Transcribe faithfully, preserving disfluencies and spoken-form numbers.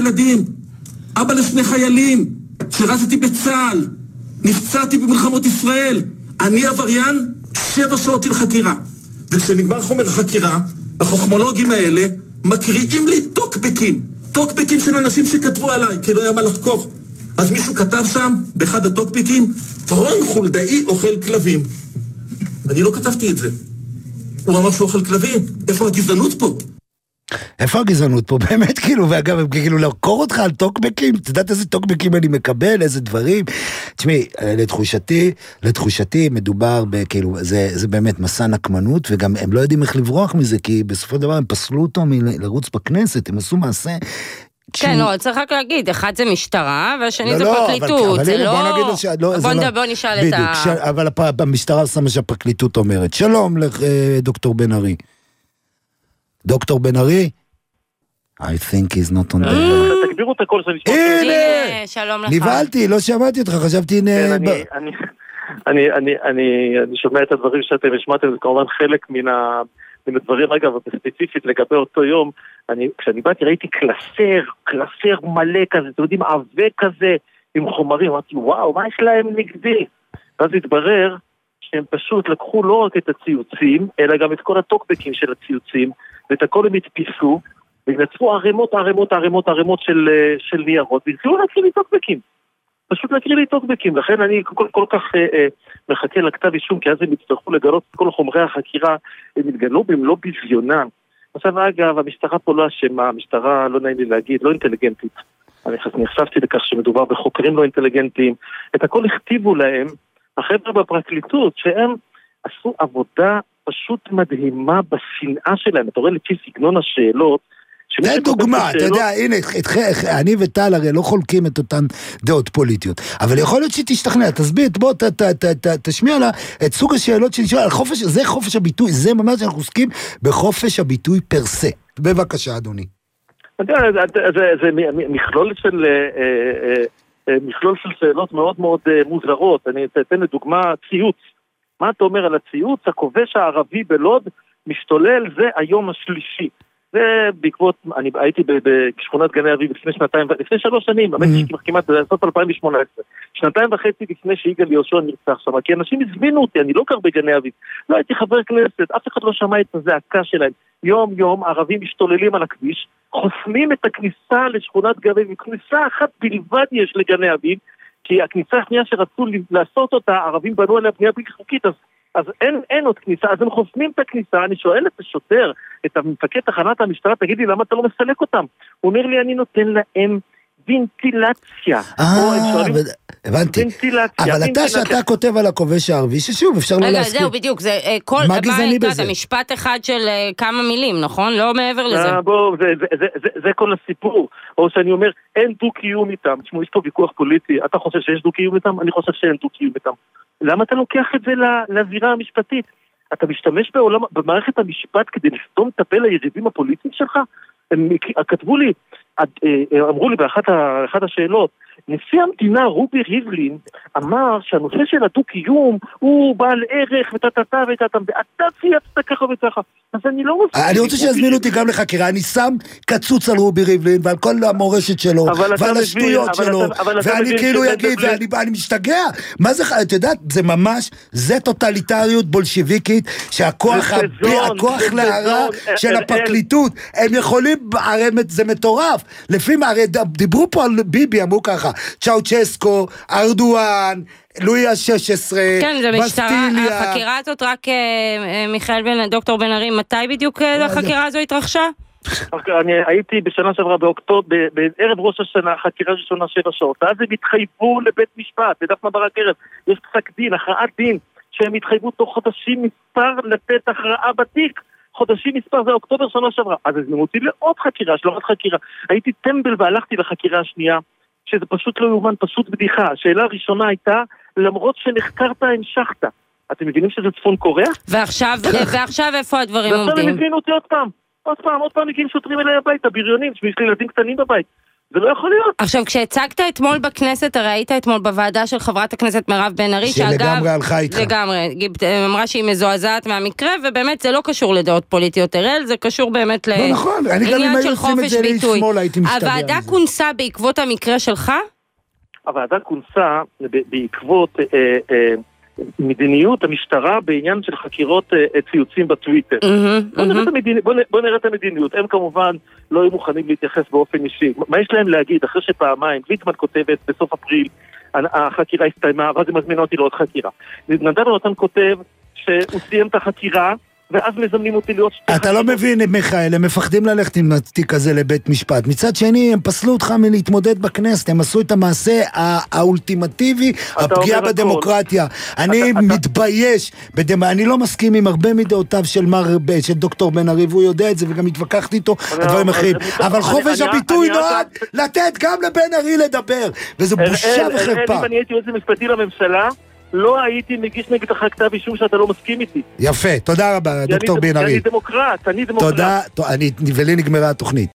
ילדים, אבא לשני חיילים, שירתתי בצה"ל, נפצעתי במלחמות ישראל, אני עבריין, שבע שעות של חקירה. וכשנגמר חומר החקירה, החוכמולוגים האלה מקריאים לי טוקבקים, טוקבקים של אנשים שכתבו עליי, כי לא היה מה לחקור. אז מישהו כתב שם, באחד הטוקבקים, רון חולדאי אוכל כלבים. אני לא כתבתי את זה. הוא אמר שהוא אוכל כלבים. איפה הגזענות פה? איפה הגזענות פה? באמת כאילו, ואגב, כאילו, לקור אותך על טוקבקים, אתה יודעת איזה טוקבקים אני מקבל, איזה דברים. תשמעי, לתחושתי, לתחושתי מדובר בכאילו, זה, זה באמת מסע נקמנות, וגם הם לא יודעים איך לברוח מזה, כי בסופו של דבר הם פסלו אותו מלרוץ בכנסת, הם עשו מעשה... כן, לא, צריך רק להגיד, אחד זה משטרה, והשני זה פרקליטות, זה לא... בוא נשאל את ה... אבל המשטרה שמה שהפרקליטות אומרת. שלום לדוקטור בן ארי. דוקטור בן ארי? I think he's not on the... תגבירו את הכל, הנה, שלום לך. נבהלתי, לא שמעתי אותך, חשבתי... אני שומע את הדברים שאתם השמעתם, זה כמובן חלק מן ה... מן הדברים, אגב, ספציפית לגבי אותו יום, אני, כשאני באתי ראיתי קלסר, קלסר מלא כזה, אתם יודעים, עווה כזה, עם חומרים, אמרתי, וואו, מה יש להם נגדי? ואז התברר שהם פשוט לקחו לא רק את הציוצים, אלא גם את כל הטוקבקים של הציוצים, ואת הכל הם התפיסו, ונצפו ערימות, ערימות, ערימות, ערימות של, של ניירות, והתחילו להקריא לי טוקבקים. פשוט להקריא לי טוקבקים, לכן אני כל, כל כך אה, אה, מחכה לכתב אישום, כי אז הם יצטרכו לגלות את כל חומרי החקירה, הם התגלו במלוא בזיונם. עכשיו, אגב, המשטרה פה לא אשמה, המשטרה, לא נעים לי להגיד, לא אינטליגנטית. אני נחשפתי לכך שמדובר בחוקרים לא אינטליגנטיים. את הכל הכתיבו להם, החבר'ה בפרקליטות, שהם עשו עבודה פשוט מדהימה בשנאה שלהם. אתה רואה לפי סגנון השאלות, זה דוגמה, אתה יודע, הנה, אני וטל הרי לא חולקים את אותן דעות פוליטיות, אבל יכול להיות שתשתכנע, תסביר, בוא, תשמיע לה את סוג השאלות שנשאל, זה חופש הביטוי, זה ממש אנחנו עוסקים בחופש הביטוי פרסה. בבקשה, אדוני. זה מכלול של מכלול של שאלות מאוד מאוד מוזרות. אני אתן לדוגמה ציוץ. מה אתה אומר על הציוץ? הכובש הערבי בלוד משתולל, זה היום השלישי. זה בעקבות, אני הייתי בשכונת גני אביב לפני שנתיים, לפני שלוש שנים, כמעט בסוף אלפיים ושמונה עשרה, שנתיים וחצי לפני שיגאל יהושע נרצח שם, כי אנשים הזמינו אותי, אני לא גר בגני אביב, לא הייתי חבר כנסת, אף אחד לא שמע את הזעקה שלהם, יום יום ערבים משתוללים על הכביש, חוסמים את הכניסה לשכונת גני אביב, כניסה אחת בלבד יש לגני אביב, כי הכניסה השנייה שרצו לעשות אותה, הערבים בנו עליה בנייה בלתי חוקית, אז אז אין, אין עוד כניסה, אז הם חוסמים את הכניסה, אני שואל את השוטר, את המפקד תחנת המשטרה, תגיד לי, למה אתה לא מסלק אותם? הוא אומר לי, אני נותן להם ונטילציה. אה, הבנתי. אבל אתה שאתה כותב על הכובש הערבי, ששוב, אפשר לא להסכים. זהו, בדיוק, זה כל... מה גזעני בזה? משפט אחד של כמה מילים, נכון? לא מעבר לזה. בוא, זה כל הסיפור. או שאני אומר, אין דו-קיום איתם. תשמעו, יש פה ויכוח פוליטי. אתה חושב שיש דו-קיום איתם? אני חושב שאין דו-קיום איתם. למה אתה לוקח את זה לזירה המשפטית? אתה משתמש בעולם, במערכת המשפט כדי לסתום את הפה ליריבים הפוליטיים שלך? הם כתבו לי, אמרו לי באחת השאלות, נשיא המדינה רובי ריבלין אמר שהנושא של הדו-קיום הוא בעל ערך ותתתה ותתם, ואתה צייצת ככה וככה, אז אני לא רוצה... אני רוצה שיזמינו אותי גם לחקירה, אני שם קצוץ על רובי ריבלין ועל כל המורשת שלו ועל השטויות שלו, ואני כאילו יגיד, ואני משתגע, מה זה, אתה יודעת, זה ממש, זה טוטליטריות בולשיביקית, שהכוח להרע של הפרקליטות, הם יכולים, הרי זה מטורף, לפי מה, הרי דיברו פה על ביבי, אמרו ככה, צ'אוצ'סקו, ארדואן, לואי ה-שש עשרה, כן, זה משטרה, החקירה הזאת רק, מיכאל בן, דוקטור בן ארי, מתי בדיוק החקירה הזו התרחשה? אני הייתי בשנה שעברה באוקטובר, בערב ראש השנה, חקירה ראשונה שבע שעות, אז הם התחייבו לבית משפט, בדף מברק ערב, יש פסק דין, הכרעת דין, שהם התחייבו תוך חודשים מספר לתת הכרעה בתיק, חודשים מספר, זה אוקטובר שנה שעברה, אז הזמינו אותי לעוד חקירה, שלומת חקירה, הייתי טמבל והלכתי לחקירה השנייה, שזה פשוט לא יאומן, פשוט בדיחה. השאלה הראשונה הייתה, למרות שנחקרת המשכת. אתם מבינים שזה צפון קוריאה? ועכשיו, ועכשיו איפה הדברים עומדים? ועכשיו הם הבינו אותי עוד פעם. עוד פעם, עוד פעם מגיעים שוטרים אליי הביתה, בריונים, שיש לי ילדים קטנים בבית. זה לא יכול להיות. עכשיו, כשהצגת אתמול בכנסת, הרי היית אתמול בוועדה של חברת הכנסת מירב בן ארי, שלגמרי הלכה איתך. לגמרי, אמרה שהיא מזועזעת מהמקרה, ובאמת זה לא קשור לדעות פוליטיות הראל, זה קשור באמת לעניין של חופש ביטוי. הוועדה כונסה בעקבות המקרה שלך? הוועדה כונסה בעקבות מדיניות המשטרה בעניין של חקירות ציוצים בטוויטר. בוא נראה את המדיניות. הם כמובן לא היו מוכנים להתייחס באופן אישי. מה יש להם להגיד? אחרי שפעמיים ליטמן כותבת בסוף אפריל החקירה הסתיימה, ואז הם מזמינו אותי לעוד חקירה. נדב נתן כותב שהוא סיים את החקירה, ואז מזמנים אותי להיות שתי אתה לא מבין, מיכאל, הם מפחדים ללכת עם התיק הזה לבית משפט. מצד שני, הם פסלו אותך מלהתמודד בכנסת, הם עשו את המעשה האולטימטיבי, הפגיעה בדמוקרטיה. אני מתבייש, אני לא מסכים עם הרבה מדעותיו של דוקטור בן ארי, והוא יודע את זה, וגם התווכחתי איתו על דברים אחרים. אבל חופש הביטוי נועד לתת גם לבן ארי לדבר, וזה בושה וחרפה. אם אני הייתי יועץ משפטי לממשלה, לא הייתי מגיש נגד אחר כתב אישום שאתה לא מסכים איתי. יפה, תודה רבה, דוקטור בן ארי. אני דמוקרט, אני דמוקרט. תודה, ולי נגמרה התוכנית.